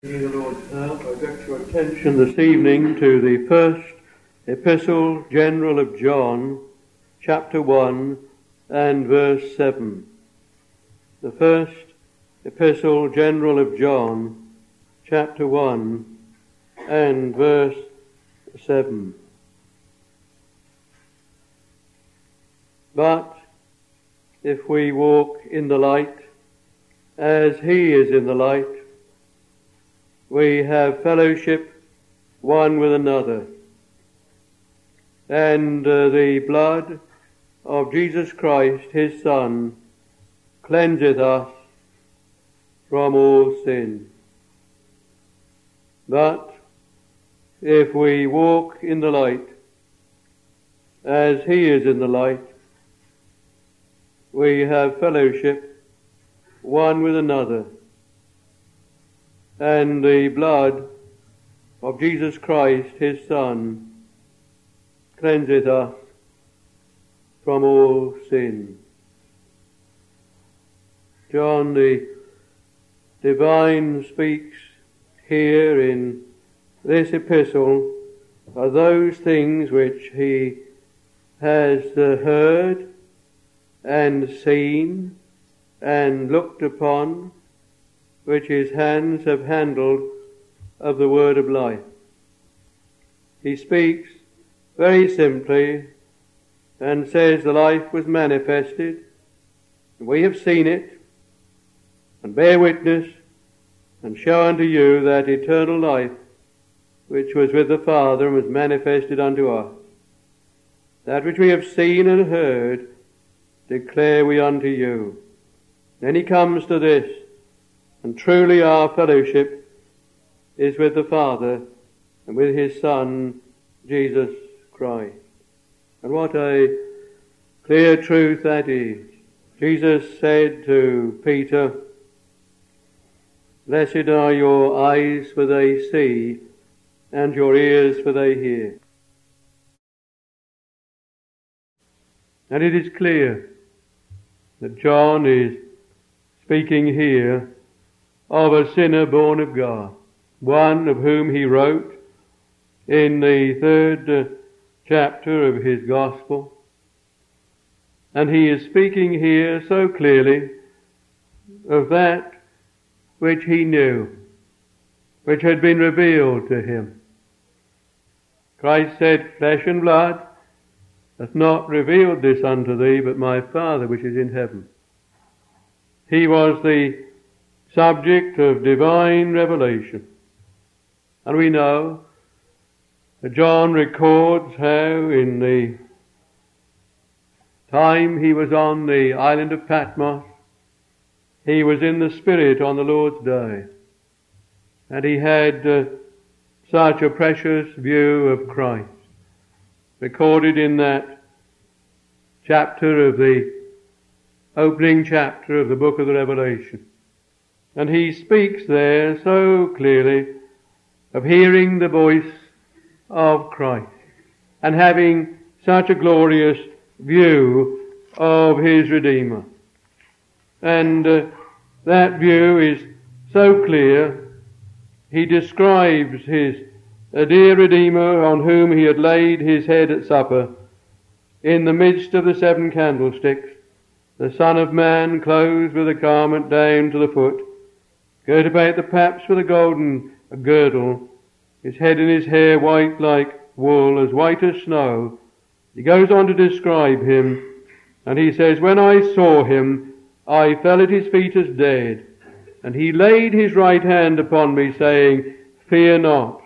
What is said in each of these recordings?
In the Lord's help, I direct your attention this evening to the first Epistle General of John, chapter 1 and verse 7. The first Epistle General of John, chapter 1 and verse 7. But if we walk in the light, as he is in the light, we have fellowship one with another, and the blood of Jesus Christ, his Son, cleanseth us from all sin. But if we walk in the light, as he is in the light, we have fellowship one with another, and the blood of Jesus Christ, his Son, cleanseth us from all sin. John the Divine speaks here in this epistle of those things which he has heard and seen and looked upon, which his hands have handled of the word of life. He speaks very simply and says the life was manifested, and we have seen it, and bear witness, and show unto you that eternal life which was with the Father and was manifested unto us. That which we have seen and heard declare we unto you. Then he comes to this, and truly our fellowship is with the Father and with his Son, Jesus Christ. And what a clear truth that is. Jesus said to Peter, "Blessed are your eyes, for they see, and your ears, for they hear." And it is clear that John is speaking here of a sinner born of God, one of whom he wrote in the third chapter of his Gospel. And he is speaking here so clearly of that which he knew, which had been revealed to him. Christ said, "Flesh and blood hath not revealed this unto thee, but my Father which is in heaven." He was the subject of divine revelation. And we know that John records how in the time he was on the island of Patmos, he was in the Spirit on the Lord's day, and he had such a precious view of Christ, recorded in that chapter of the opening chapter of the book of the Revelation. And he speaks there so clearly of hearing the voice of Christ and having such a glorious view of his Redeemer. And that view is so clear, he describes his dear Redeemer on whom he had laid his head at supper in the midst of the seven candlesticks, the Son of Man clothed with a garment down to the foot, girt about the paps with a golden girdle, his head and his hair white like wool, as white as snow. He goes on to describe him, and he says, "When I saw him, I fell at his feet as dead, and he laid his right hand upon me, saying, Fear not."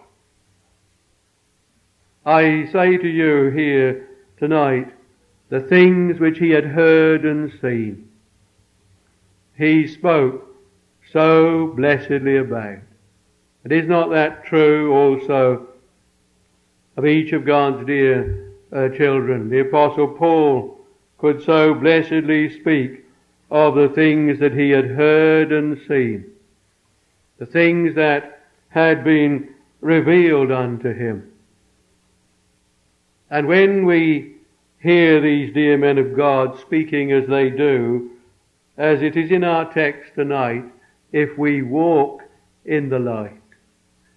I say to you here tonight, the things which he had heard and seen, he spoke so blessedly about. And is not that true also of each of God's dear children? The Apostle Paul could so blessedly speak of the things that he had heard and seen, the things that had been revealed unto him. And when we hear these dear men of God speaking as they do, as it is in our text tonight, if we walk in the light.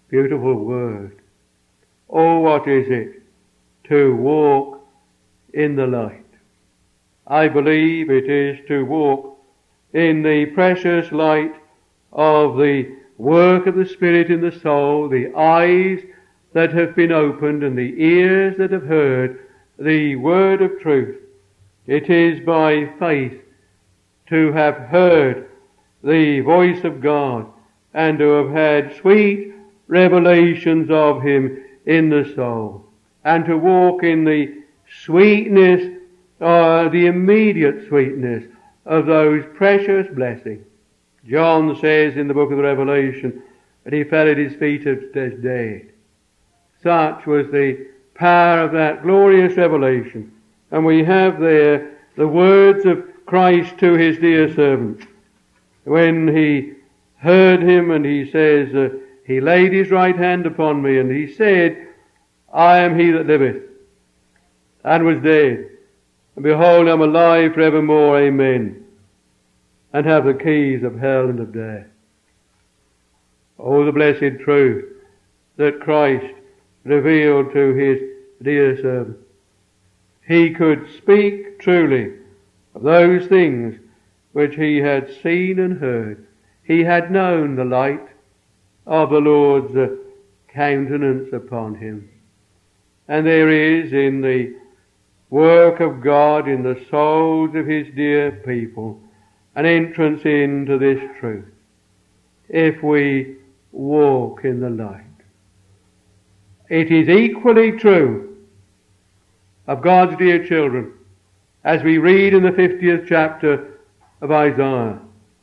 Beautiful word. Oh, what is it to walk in the light? I believe it is to walk in the precious light of the work of the Spirit in the soul, the eyes that have been opened and the ears that have heard the word of truth. It is by faith to have heard the voice of God and to have had sweet revelations of Him in the soul, and to walk in the sweetness, the immediate sweetness of those precious blessings. John says in the book of the Revelation that he fell at His feet as dead. Such was the power of that glorious revelation. And we have there the words of Christ to His dear servant. When He heard Him, and He says, He laid His right hand upon me, and He said, I am He that liveth, and was dead. And behold, I am alive forevermore, amen, and have the keys of hell and of death. Oh, the blessed truth that Christ revealed to His dear servant. He could speak truly of those things which He had seen and heard. He had known the light of the Lord's countenance upon Him. And there is in the work of God in the souls of His dear people an entrance into this truth, if we walk in the light. It is equally true of God's dear children, as we read in the 50th chapter of Isaiah,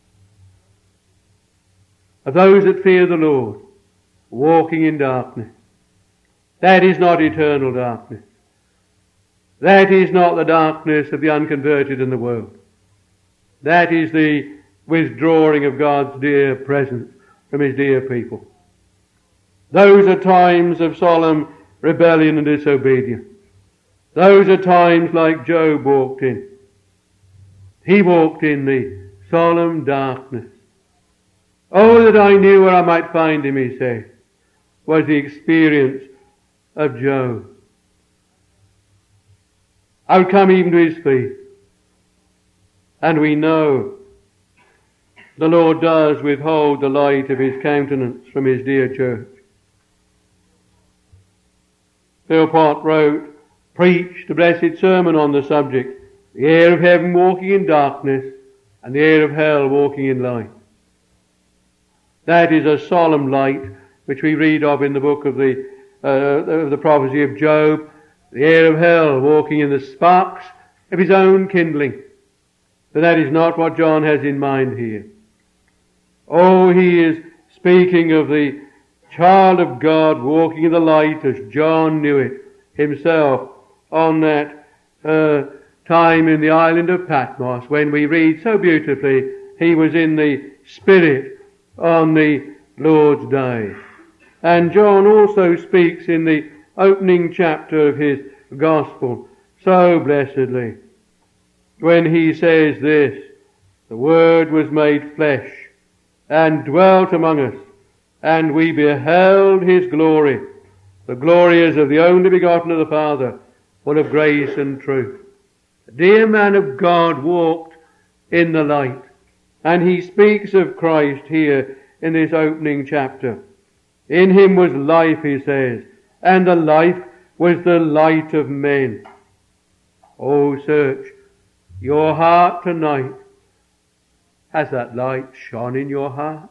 of those that fear the Lord, walking in darkness. That is not eternal darkness. That is not the darkness of the unconverted in the world. That is the withdrawing of God's dear presence from His dear people. Those are times of solemn rebellion and disobedience. Those are times like Job walked in. He walked in the solemn darkness. Oh, that I knew where I might find Him, he said, was the experience of Job. I would come even to his feet. And we know the Lord does withhold the light of His countenance from His dear church. Philpott preached a blessed sermon on the subject, the air of heaven walking in darkness and the air of hell walking in light. That is a solemn light which we read of in the book of the prophecy of Job, the air of hell walking in the sparks of his own kindling. But that is not what John has in mind here. Oh, he is speaking of the child of God walking in the light as John knew it himself on that time in the island of Patmos, when we read so beautifully, he was in the Spirit on the Lord's day. And John also speaks in the opening chapter of his Gospel so blessedly, when he says this, the Word was made flesh and dwelt among us, and we beheld His glory. The glory is of the only begotten of the Father, full of grace and truth. The dear man of God walked in the light, and he speaks of Christ here in this opening chapter. In Him was life, he says, and the life was the light of men. Oh, search your heart tonight. Has that light shone in your heart?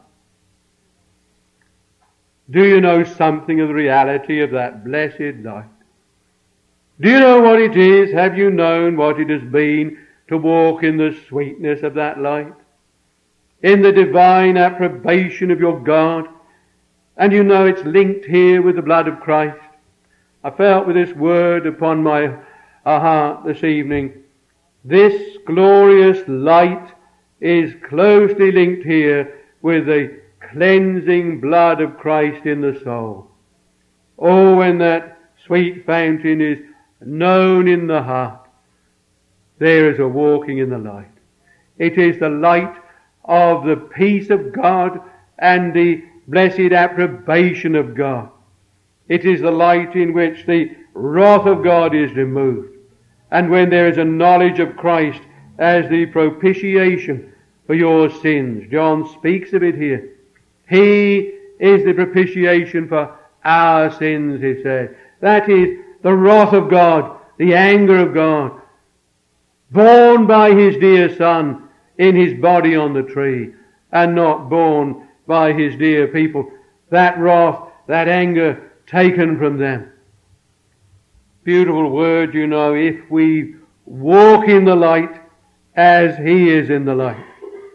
Do you know something of the reality of that blessed light? Do you know what it is? Have you known what it has been to walk in the sweetness of that light? In the divine approbation of your God? And you know it's linked here with the blood of Christ. I felt with this word upon my heart this evening. This glorious light is closely linked here with the cleansing blood of Christ in the soul. Oh, when that sweet fountain is known in the heart, there is a walking in the light. It is the light of the peace of God and the blessed approbation of God. It is the light in which the wrath of God is removed. And when there is a knowledge of Christ as the propitiation for your sins, John speaks of it here. He is the propitiation for our sins, he says. That is the wrath of God, the anger of God, borne by his dear Son in his body on the tree, and not borne by his dear people. That wrath, that anger taken from them. Beautiful word, you know, if we walk in the light as he is in the light.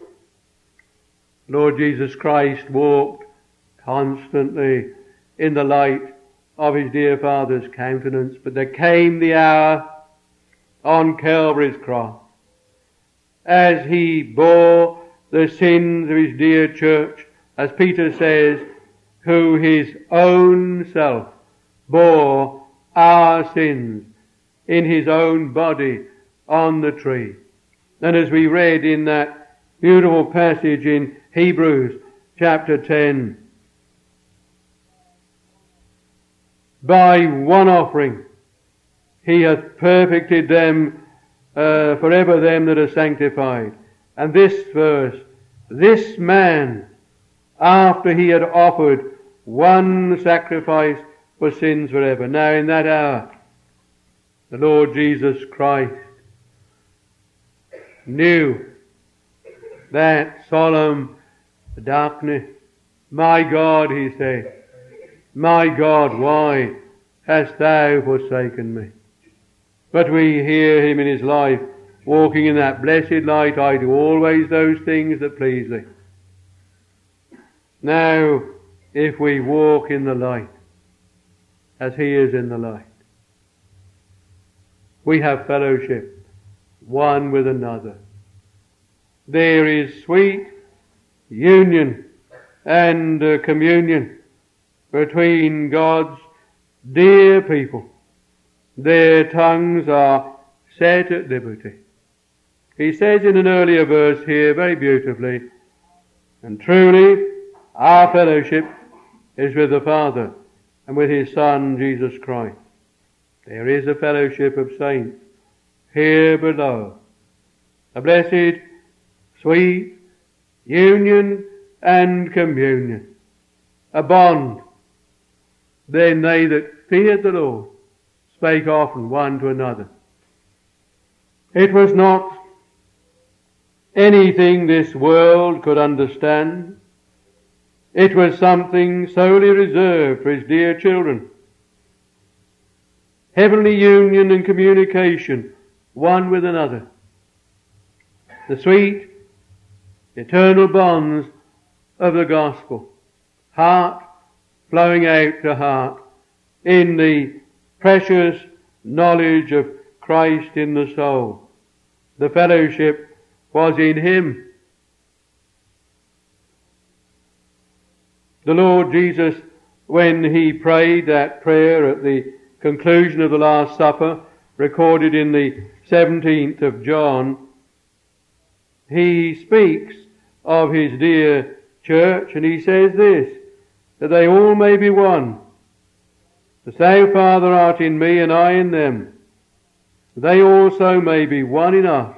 Lord Jesus Christ walked constantly in the light of his dear Father's countenance, but there came the hour on Calvary's cross as he bore the sins of his dear church, as Peter says, who his own self bore our sins in his own body on the tree. And as we read in that beautiful passage in Hebrews chapter 10, by one offering he hath perfected them forever them that are sanctified. And this verse, this man, after he had offered one sacrifice for sins forever. Now in that hour, the Lord Jesus Christ knew that solemn darkness. My God, he said, my God, why hast thou forsaken me? But we hear him in his life walking in that blessed light. I do always those things that please thee. Now, if we walk in the light as he is in the light, we have fellowship one with another. There is sweet union and communion between God's dear people. Their tongues are set at liberty. He says in an earlier verse here very beautifully, and truly our fellowship is with the Father and with his Son Jesus Christ. There is a fellowship of saints here below, a blessed, sweet union and communion, a bond. Then they that feared the Lord spake often one to another. It was not anything this world could understand. It was something solely reserved for his dear children. Heavenly union and communication one with another. The sweet, eternal bonds of the gospel. Heart flowing out to heart in the precious knowledge of Christ in the soul. The fellowship was in him. The Lord Jesus, when he prayed that prayer at the conclusion of the Last Supper, recorded in the 17th of John, he speaks of his dear church, and he says this, that they all may be one. As thou, Father, art in me, and I in them, they also may be one in us.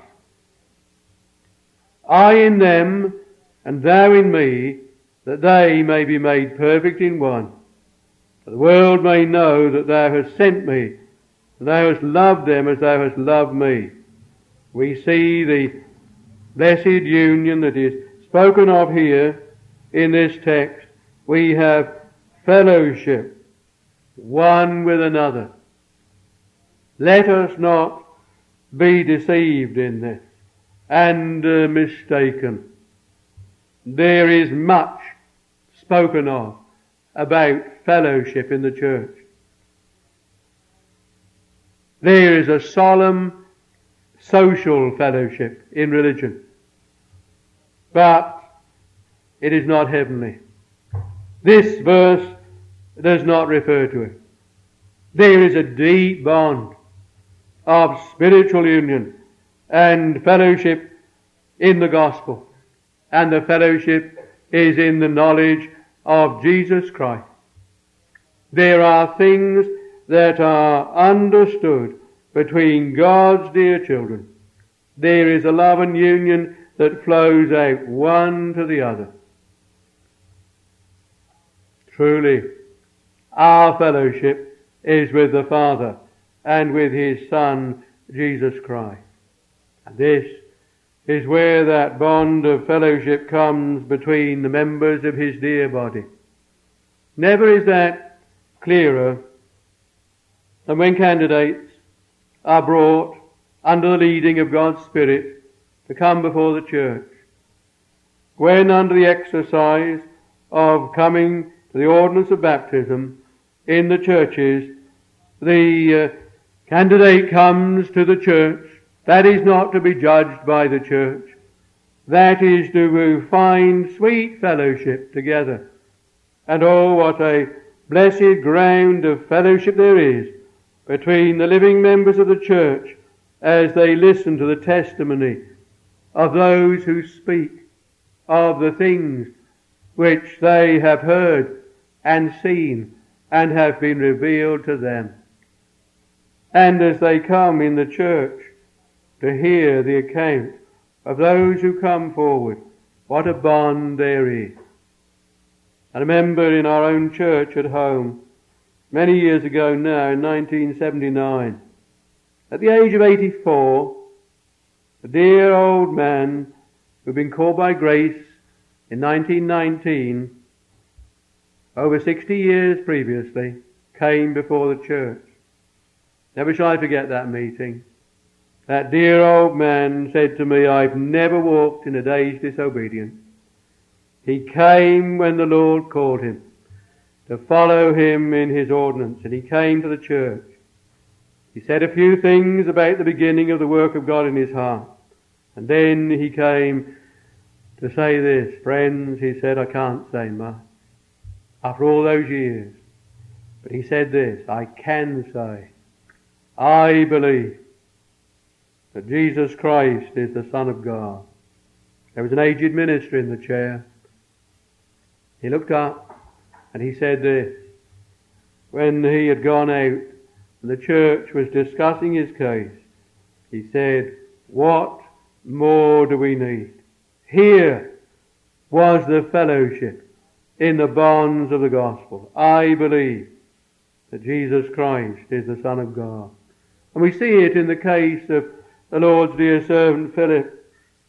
I in them, and thou in me, that they may be made perfect in one. That the world may know that thou hast sent me, and thou hast loved them as thou hast loved me. We see the blessed union that is spoken of here in this text. We have fellowship one with another. Let us not be deceived in this and mistaken. There is much spoken of about fellowship in the church. There is a solemn social fellowship in religion, but it is not heavenly. This verse does not refer to it. There is a deep bond of spiritual union and fellowship in the gospel, and the fellowship is in the knowledge of Jesus Christ. There are things that are understood between God's dear children. There is a love and union that flows out one to the other. Truly, our fellowship is with the Father and with His Son, Jesus Christ. And this is where that bond of fellowship comes between the members of His dear body. Never is that clearer than when candidates are brought under the leading of God's Spirit to come before the church. When under the exercise of coming to the ordinance of baptism in the churches, the candidate comes to the church. That is not to be judged by the church. That is to find sweet fellowship together. And oh, what a blessed ground of fellowship there is between the living members of the church as they listen to the testimony of those who speak of the things which they have heard and seen and have been revealed to them. And as they come in the church to hear the account of those who come forward, what a bond there is. I remember in our own church at home, many years ago now, in 1979, at the age of 84, a dear old man who'd been called by grace in 1919, over 60 years previously, came before the church. Never shall I forget that meeting. That dear old man said to me, I've never walked in a day's disobedience. He came when the Lord called him to follow Him in His ordinance, and he came to the church. He said a few things about the beginning of the work of God in his heart, and then he came to say this. Friends, he said, I can't say much after all those years, but he said this, I can say, I believe that Jesus Christ is the Son of God. There was an aged minister in the chair. He looked up and he said this. When he had gone out and the church was discussing his case, he said, what more do we need? Here was the fellowship in the bonds of the gospel. I believe that Jesus Christ is the Son of God. And we see it in the case of the Lord's dear servant Philip,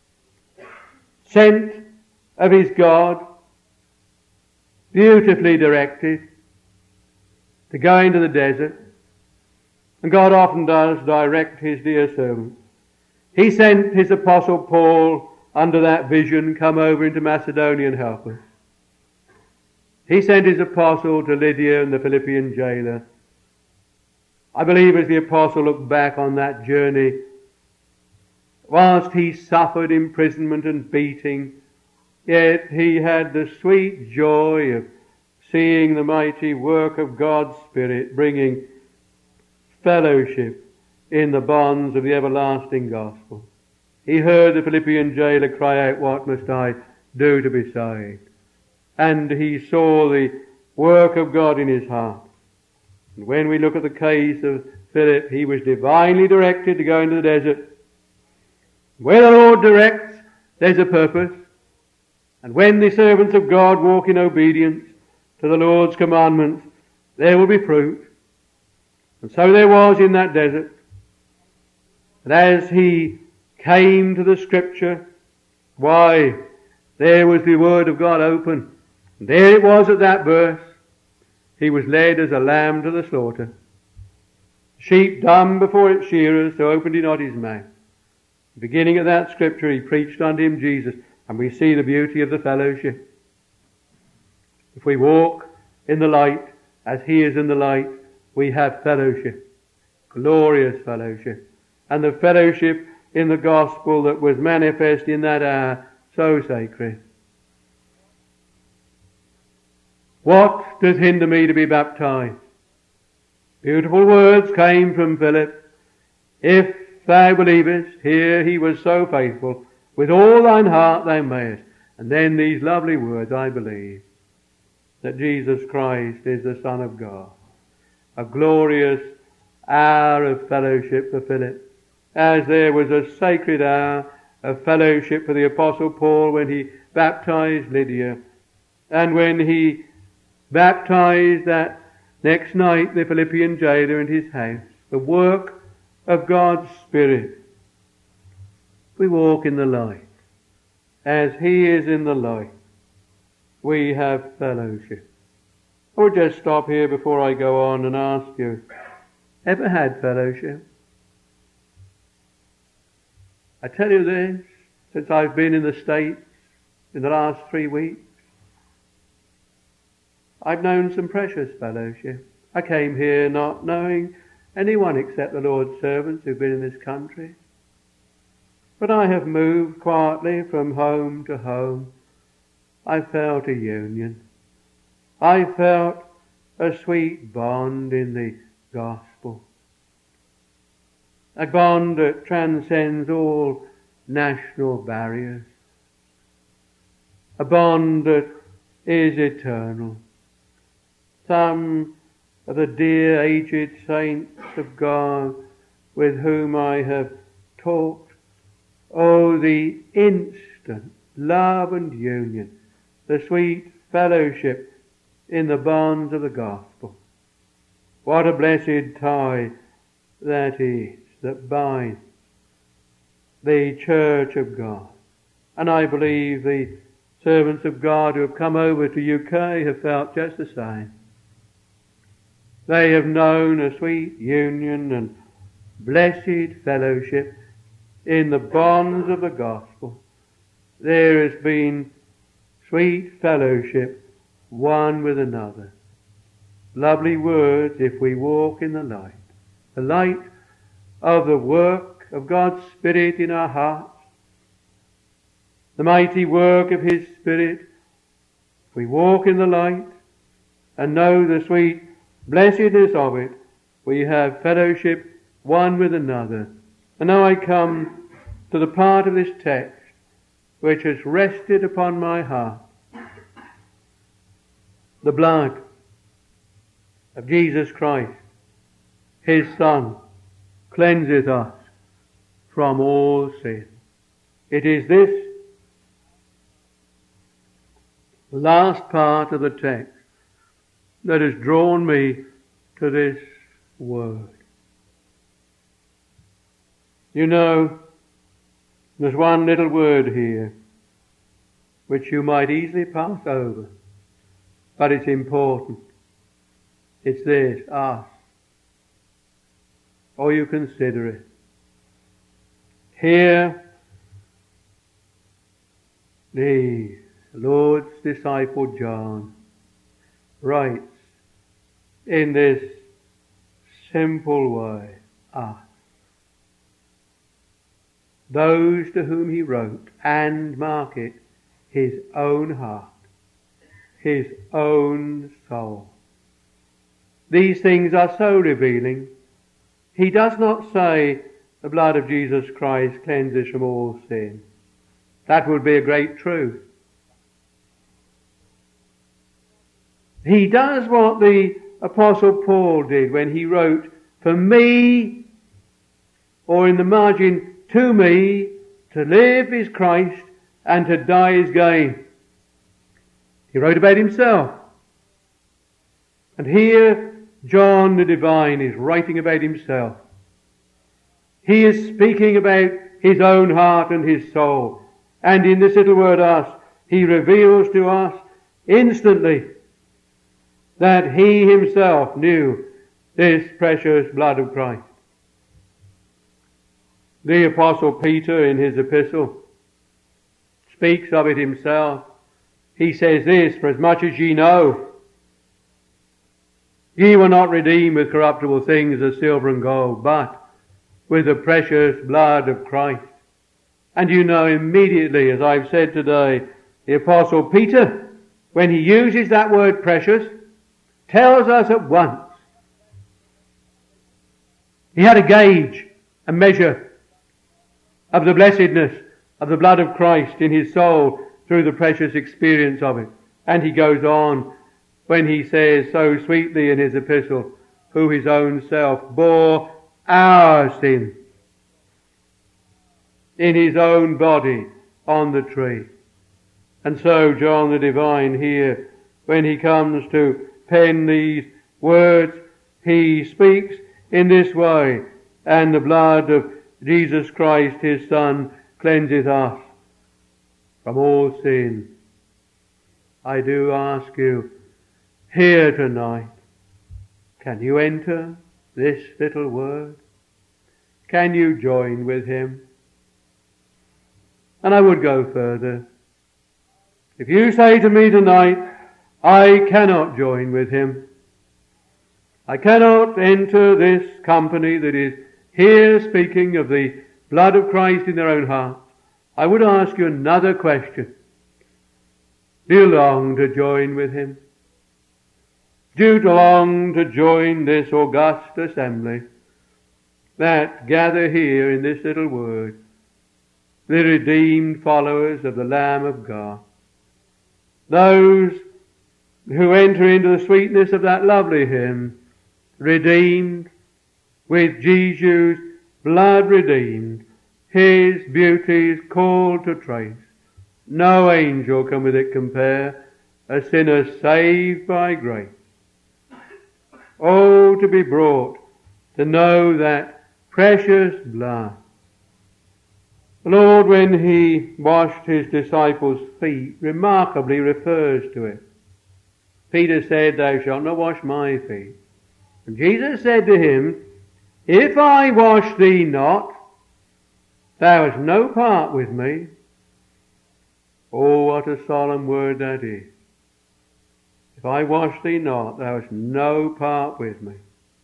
sent of his God, beautifully directed to go into the desert. And God often does direct His dear servant. He sent His apostle Paul under that vision, come over into Macedonia and help us. He sent his apostle to Lydia and the Philippian jailer. I believe as the apostle looked back on that journey, whilst he suffered imprisonment and beating, yet he had the sweet joy of seeing the mighty work of God's Spirit bringing fellowship in the bonds of the everlasting gospel. He heard the Philippian jailer cry out, what must I do to be saved? And he saw the work of God in his heart. And when we look at the case of Philip, he was divinely directed to go into the desert. Where the Lord directs, there's a purpose. And when the servants of God walk in obedience to the Lord's commandments, there will be fruit. And so there was in that desert. And as he came to the Scripture, why, there was the Word of God open. And there it was at that verse. He was led as a lamb to the slaughter. Sheep dumb before its shearers, so opened he not his mouth. Beginning of that Scripture, he preached unto him Jesus, and we see the beauty of the fellowship. If we walk in the light, as he is in the light, we have fellowship, glorious fellowship, and the fellowship in the gospel that was manifest in that hour, so sacred. What does hinder me to be baptized? Beautiful words came from Philip. If thou believest, here he was so faithful, with all thine heart thou mayest. And then these lovely words, I believe. that Jesus Christ is the Son of God. A glorious hour of fellowship for Philip, as there was a sacred hour of fellowship for the Apostle Paul when he baptized Lydia, and when he baptized that next night the Philippian jailer in his house. The work of God's Spirit. We walk in the light. As He is in the light, we have fellowship. I would just stop here before I go on and ask you, ever had fellowship? I tell you this, since I've been in the States in the last 3 weeks, I've known some precious fellowship. I came here not knowing anyone except the Lord's servants who've been in this country. But I have moved quietly from home to home. I felt a union. I felt a sweet bond in the gospel. A bond that transcends all national barriers. A bond that is eternal. Some of the dear aged saints of God with whom I have talked, oh, the instant love and union, the sweet fellowship in the bonds of the gospel. What a blessed tie that is that binds the church of God. And I believe the servants of God who have come over to UK have felt just the same. They have known a sweet union and blessed fellowship in the bonds of the gospel. There has been sweet fellowship one with another. Lovely words, if we walk in the light of the work of God's Spirit in our hearts, the mighty work of His Spirit. If we walk in the light and know the sweet blessedness of it, we have fellowship one with another. And now I come to the part of this text which has rested upon my heart. The blood of Jesus Christ, His Son, cleanseth us from all sin. It is this last part of the text that has drawn me to this word. You know, there's one little word here which you might easily pass over, but it's important. It's this, us. Oh, you consider it. Here, the Lord's disciple John writes in this simple way, us. Those to whom he wrote, and mark it, his own heart, his own soul. These things are so revealing. He does not say the blood of Jesus Christ cleanses from all sin. That would be a great truth. He does what the Apostle Paul did when he wrote, for me, or in the margin, to me, to live is Christ and to die is gain. He wrote about himself. And here, John the Divine is writing about himself. He is speaking about his own heart and his soul. And in this little word us, he reveals to us instantly that he himself knew this precious blood of Christ. The Apostle Peter in his epistle speaks of it himself. He says this, for as much as ye know, ye were not redeemed with corruptible things as silver and gold, but with the precious blood of Christ. And you know immediately, as I've said today, the Apostle Peter, when he uses that word precious, tells us at once. He had a gauge, a measure of the blessedness of the blood of Christ in his soul through the precious experience of it. And he goes on when he says so sweetly in his epistle, who his own self bore our sin in his own body on the tree. And so John the Divine here, when he comes to pen these words, he speaks in this way, and the blood of Jesus Christ his Son cleanseth us from all sin. I do ask you here tonight, can you enter this little word? Can you join with him? And I would go further. If you say to me tonight, I cannot join with him, I cannot enter this company that is here speaking of the blood of Christ in their own hearts, I would ask you another question. Do you long to join with him? Do you long to join this august assembly that gather here in this little word, the redeemed followers of the Lamb of God, those who enter into the sweetness of that lovely hymn, redeemed with Jesus' blood redeemed, his beauties called to trace. No angel can with it compare, a sinner saved by grace. Oh, to be brought to know that precious blood. The Lord, when he washed his disciples' feet, remarkably refers to it. Peter said, thou shalt not wash my feet. And Jesus said to him, if I wash thee not, thou hast no part with me. Oh, what a solemn word that is. If I wash thee not, thou hast no part with me.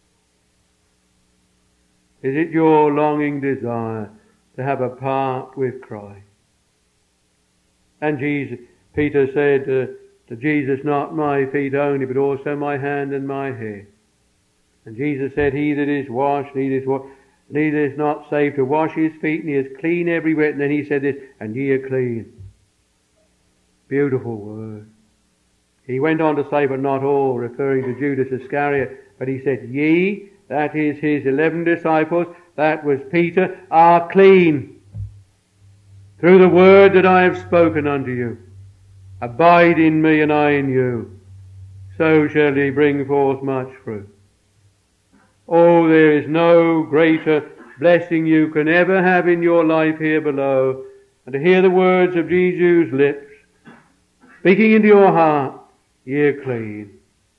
Is it your longing desire to have a part with Christ? And Peter said to Jesus, not my feet only, but also my hand and my head. And Jesus said, he that is washed, neither is not saved to wash his feet, and he is clean every whit. And then he said this, and ye are clean. Beautiful word. He went on to say, but not all, referring to Judas Iscariot. But he said, ye, that is his 11 disciples, that was Peter, are clean through the word that I have spoken unto you. Abide in me and I in you. So shall ye bring forth much fruit. Oh, there is no greater blessing you can ever have in your life here below, and to hear the words of Jesus' lips, speaking into your heart, ye are clean.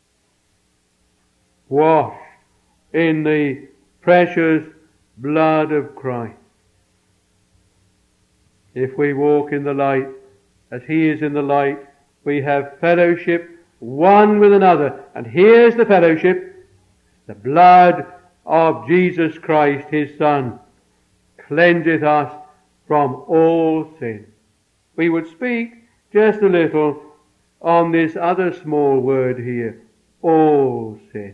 Washed in the precious blood of Christ. If we walk in the light, as he is in the light, we have fellowship one with another. And here's the fellowship. The blood of Jesus Christ, his Son, cleanseth us from all sin. We would speak just a little on this other small word here, all sin.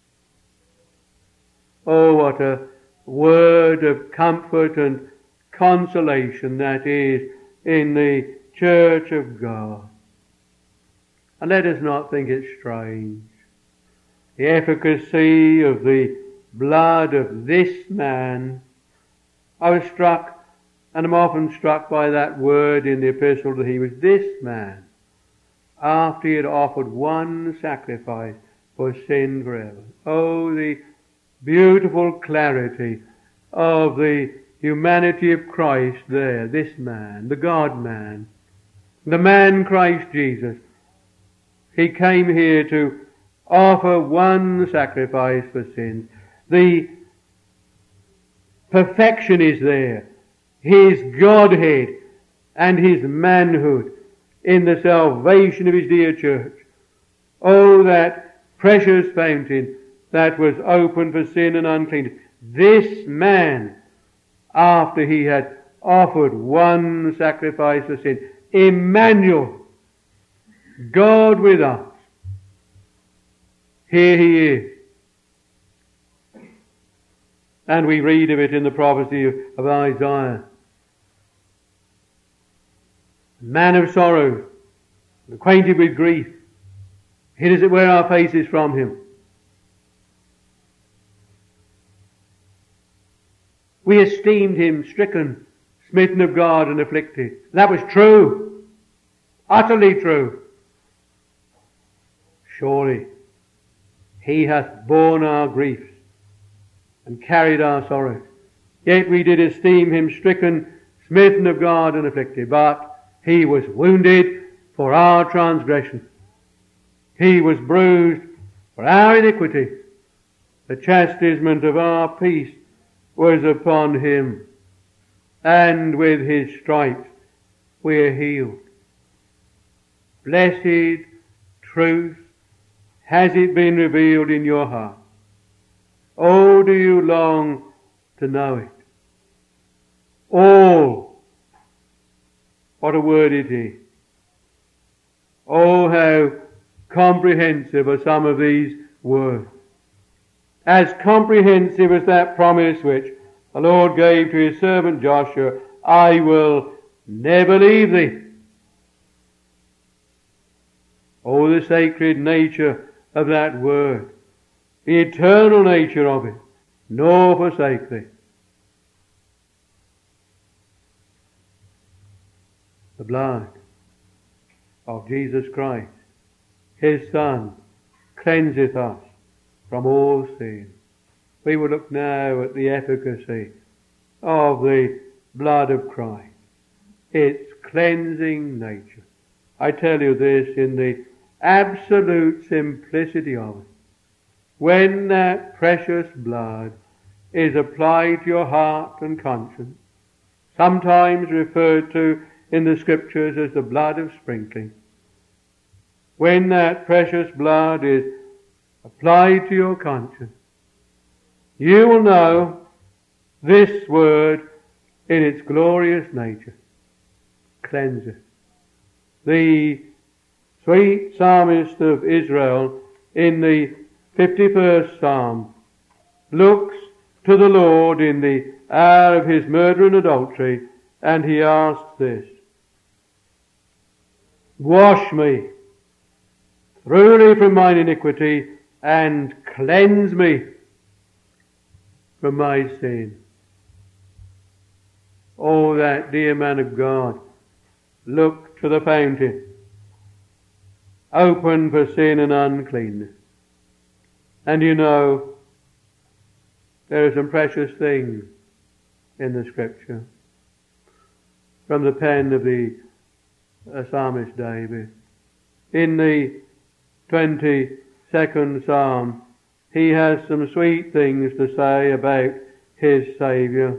Oh, what a word of comfort and consolation that is in the church of God. And let us not think it strange. The efficacy of the blood of this man. I was struck, and am often struck by that word in the epistle, that he was this man, after he had offered one sacrifice for sin forever. Oh, the beautiful clarity of the humanity of Christ there, this man, the God-man, the man Christ Jesus. He came here to offer one sacrifice for sins. The perfection is there. His Godhead and his manhood in the salvation of his dear church. Oh, that precious fountain that was open for sin and uncleanness. This man, after he had offered one sacrifice for sin, Emmanuel, God with us. Here he is. And we read of it in the prophecy of Isaiah. Man of sorrows, acquainted with grief, He doesn't wear our faces from him. We esteemed him stricken, smitten of God, and afflicted. That was true. Utterly true. Surely he hath borne our griefs and carried our sorrows. Yet we did esteem him stricken, smitten of God, and afflicted. But he was wounded for our transgression. He was bruised for our iniquity. The chastisement of our peace was upon him, and with his stripes we are healed. Blessed truth, has it been revealed in your heart? Oh, do you long to know it? All. What a word it is. Oh, how comprehensive are some of these words. As comprehensive as that promise which the Lord gave to his servant Joshua, I will never leave thee. Oh, the sacred nature of that word, the eternal nature of it, nor forsake thee. The blood of Jesus Christ, his Son, cleanseth us from all sin. We will look now at the efficacy of the blood of Christ, its cleansing nature. I tell you this in the absolute simplicity of it. When that precious blood is applied to your heart and conscience, sometimes referred to in the Scriptures as the blood of sprinkling, when that precious blood is applied to your conscience, you will know this word in its glorious nature, cleanser. The sweet psalmist of Israel in the 51st Psalm looks to the Lord in the hour of his murder and adultery, and he asks this: wash me thoroughly from mine iniquity, and cleanse me from my sin. Oh, that dear man of God looked to the fountain, open for sin and uncleanness. And you know, there are some precious things in the Scripture from the pen of the psalmist David. In the 22nd Psalm, he has some sweet things to say about his Saviour.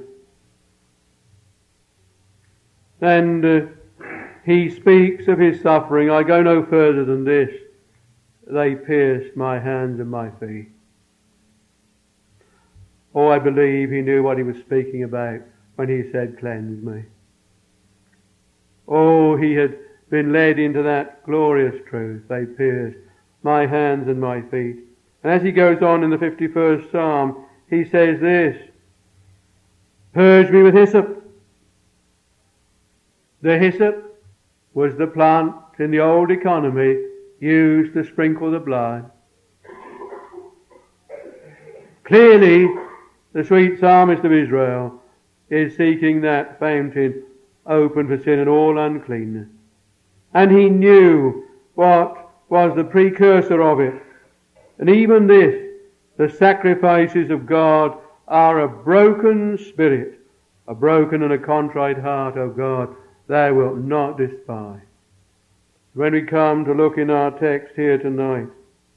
And he speaks of his suffering. I go no further than this: they pierced my hands and my feet. Oh, I believe he knew what he was speaking about when he said, cleanse me. Oh, he had been led into that glorious truth. They pierced my hands and my feet. And as he goes on in the 51st Psalm, he says this: purge me with hyssop. The hyssop was the plant in the old economy used to sprinkle the blood. Clearly, the sweet psalmist of Israel is seeking that fountain open for sin and all uncleanness. And he knew what was the precursor of it. And even this, the sacrifices of God are a broken spirit, a broken and a contrite heart, O God, thou wilt not despise. When we come to look in our text here tonight,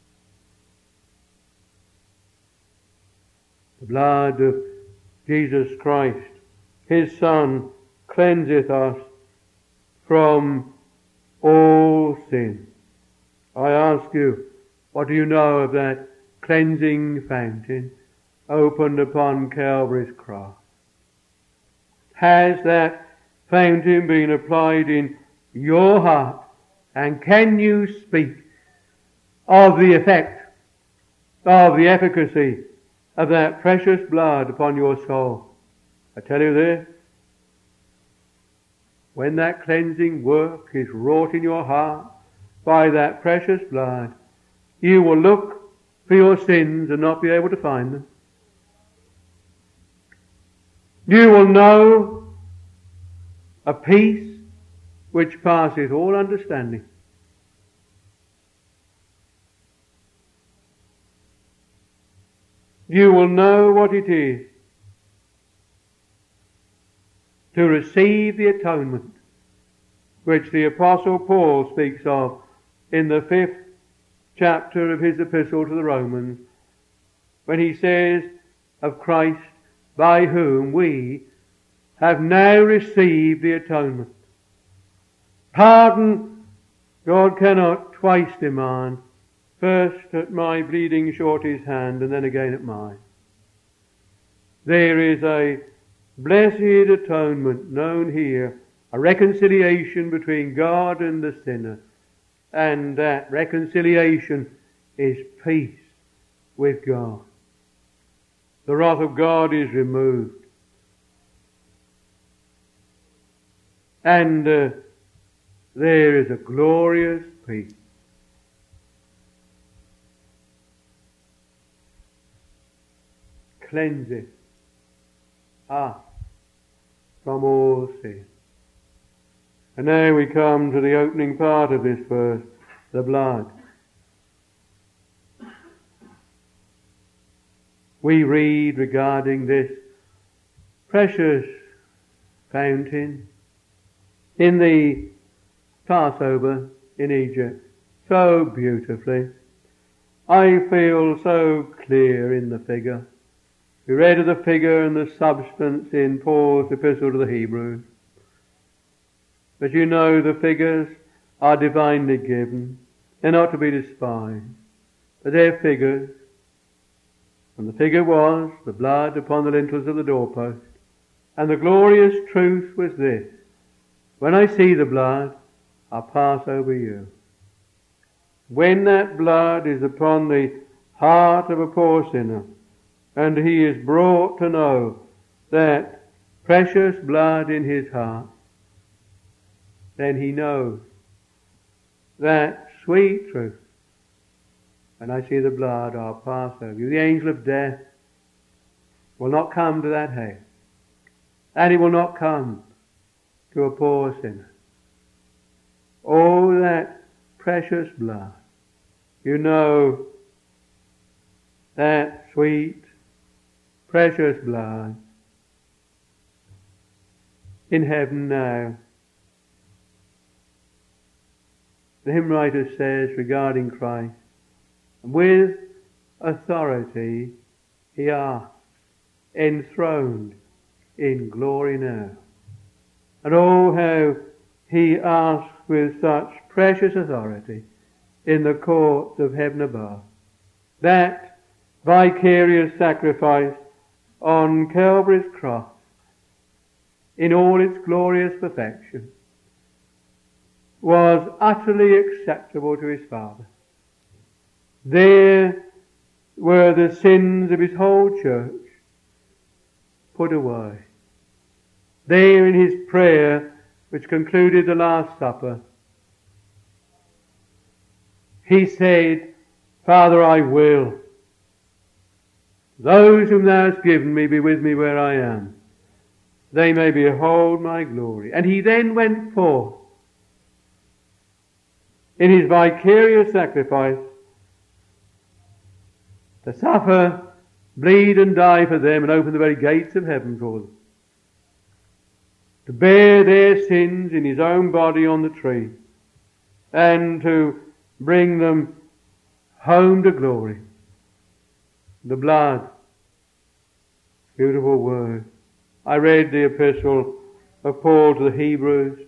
the blood of Jesus Christ, his Son, cleanseth us from all sin. I ask you, what do you know of that cleansing fountain opened upon Calvary's cross? Has that fountain been applied in your heart? And can you speak of the effect, of the efficacy of that precious blood upon your soul? I tell you this: when that cleansing work is wrought in your heart by that precious blood, You will look for your sins and not be able to find them. You will know a peace which passeth all understanding. You will know what it is to receive the atonement which the Apostle Paul speaks of in the 5th chapter of his epistle to the Romans, when he says of Christ, by whom we have now received the atonement. Pardon God cannot twice demand, first at my bleeding shorty's hand and then again at mine. There is a blessed atonement known here, a reconciliation between God and the sinner, and that reconciliation is peace with God. The wrath of God is removed. And there is a glorious peace. Cleanseth us from all sin. And now we come to the opening part of this verse, the blood. We read regarding this precious fountain in the Passover in Egypt so beautifully. I feel so clear in the figure. We read of the figure and the substance in Paul's epistle to the Hebrews. But you know the figures are divinely given. They're not to be despised. But they're figures. And the figure was the blood upon the lintels of the doorpost. And the glorious truth was this: when I see the blood, I'll pass over you. When that blood is upon the heart of a poor sinner, and he is brought to know that precious blood in his heart, then he knows that sweet truth. When I see the blood, I'll pass over you. The angel of death will not come to that house, and he will not come to a poor sinner. Oh, that precious blood. You know, that sweet, precious blood in heaven now. The hymn writer says regarding Christ, with authority he asks, enthroned in glory now. And oh, how he asks with such precious authority in the courts of heaven above, that vicarious sacrifice on Calvary's cross in all its glorious perfection was utterly acceptable to his Father. There were the sins of his whole church put away. There in his prayer, which concluded the Last Supper, he said, Father, I will. Those whom thou hast given me be with me where I am. They may behold my glory. And he then went forth in his vicarious sacrifice to suffer, bleed and die for them and open the very gates of heaven for them. To bear their sins in his own body on the tree and to bring them home to glory. The blood. Beautiful word. I read the epistle of Paul to the Hebrews.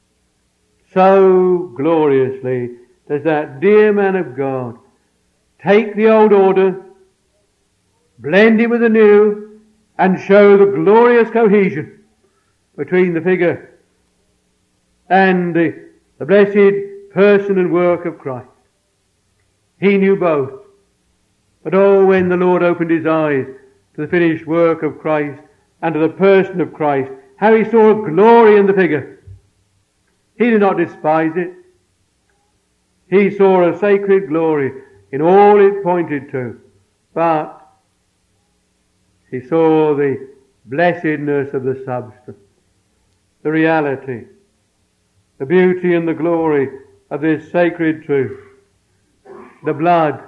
So gloriously does that dear man of God take the old order, blend it with the new, and show the glorious cohesion between the figure and the blessed person and work of Christ. He knew both. But oh, when the Lord opened his eyes to the finished work of Christ and to the person of Christ, how he saw a glory in the figure. He did not despise it. He saw a sacred glory in all it pointed to, but he saw the blessedness of the substance, the reality, the beauty and the glory of this sacred truth, the blood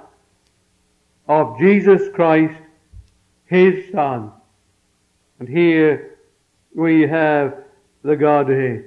of Jesus Christ, his Son. And here we have the Godhead.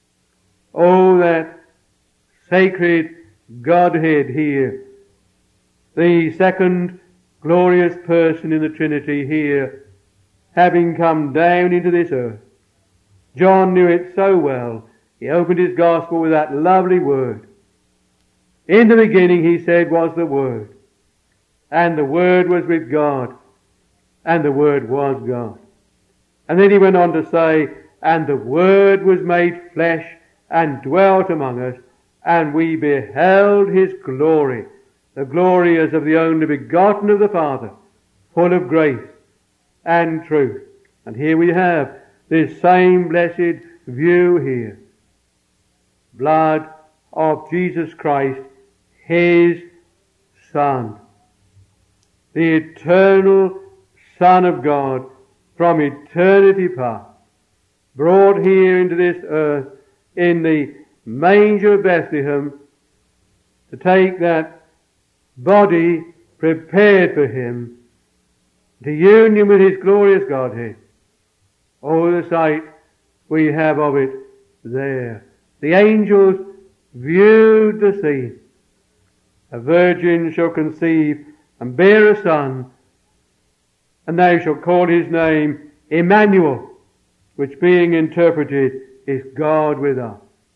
Oh, that sacred Godhead here, the second glorious person in the Trinity here, having come down into this earth. John knew it so well. He opened his gospel with that lovely word. In the beginning, he said, was the Word. And the Word was with God. And the Word was God. And then he went on to say, and the Word was made flesh and dwelt among us, and we beheld his glory, the glory as of the only begotten of the Father, full of grace and truth. And here we have this same blessed view here. Blood of Jesus Christ, his Son, the eternal Son of God from eternity past, brought here into this earth in the manger of Bethlehem to take that body prepared for him to union with his glorious Godhead. Oh, the sight we have of it there. The angels viewed the scene. A virgin shall conceive and bear a son, and thou shalt call his name Emmanuel, which being interpreted is God with us.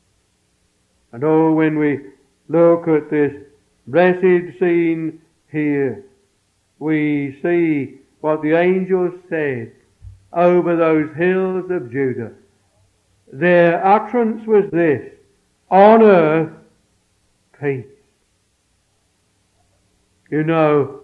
And oh, when we look at this blessed scene here, we see what the angels said over those hills of Judah. Their utterance was this: on earth, peace. You know,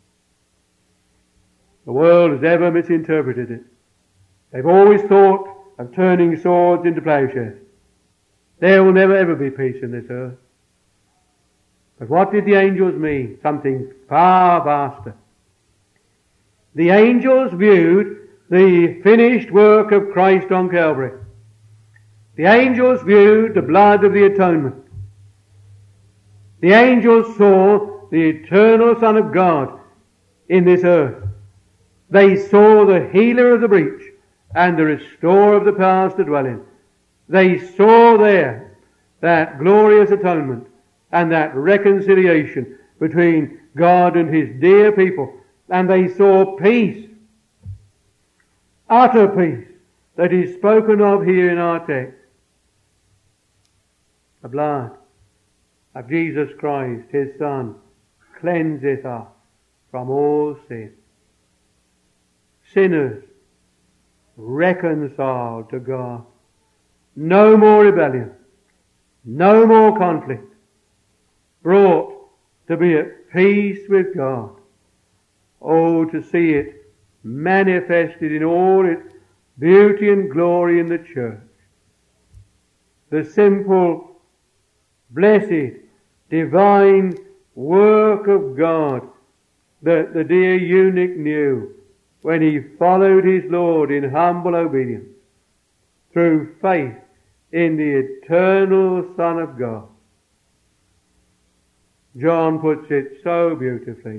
the world has ever misinterpreted it. They've always thought of turning swords into plowshares. There will never ever be peace in this earth. But what did the angels mean? Something far vaster. The angels viewed the finished work of Christ on Calvary. The angels viewed the blood of the atonement. The angels saw the eternal Son of God in this earth. They saw the healer of the breach and the restorer of the powers to dwell in. They saw there that glorious atonement and that reconciliation between God and his dear people. And they saw peace, utter peace, that is spoken of here in our text. The blood of Jesus Christ, his Son, cleanseth us from all sin. Sinners reconciled to God. No more rebellion, no more conflict, brought to be at peace with God. Oh, to see it manifested in all its beauty and glory in the church. The simple, blessed, divine work of God that the dear eunuch knew when he followed his Lord in humble obedience through faith in the eternal Son of God. John puts it so beautifully.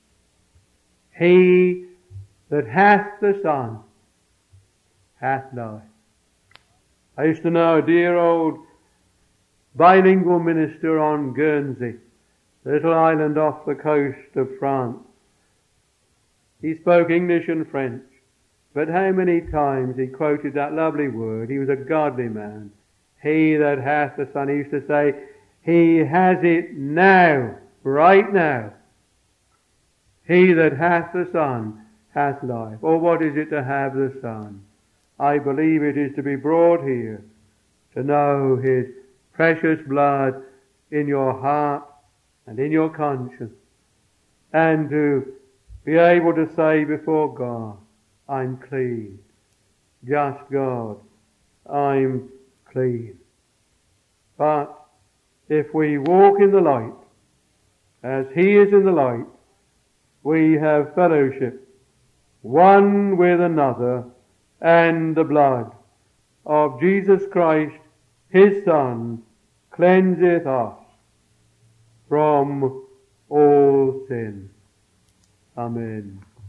He that hath the Son hath life. I used to know a dear old bilingual minister on Guernsey, a little island off the coast of France. He spoke English and French, but how many times he quoted that lovely word. He was a godly man. He that hath the Son, he used to say, he has it now, right now. He that hath the Son hath life. Oh, what is it to have the Son? I believe it is to be brought here, to know his precious blood in your heart and in your conscience, and to be able to say before God, I'm clean. Just God, I'm clean. But if we walk in the light, as he is in the light, we have fellowship one with another, and the blood of Jesus Christ, his Son, cleanseth us from all sin. Amen.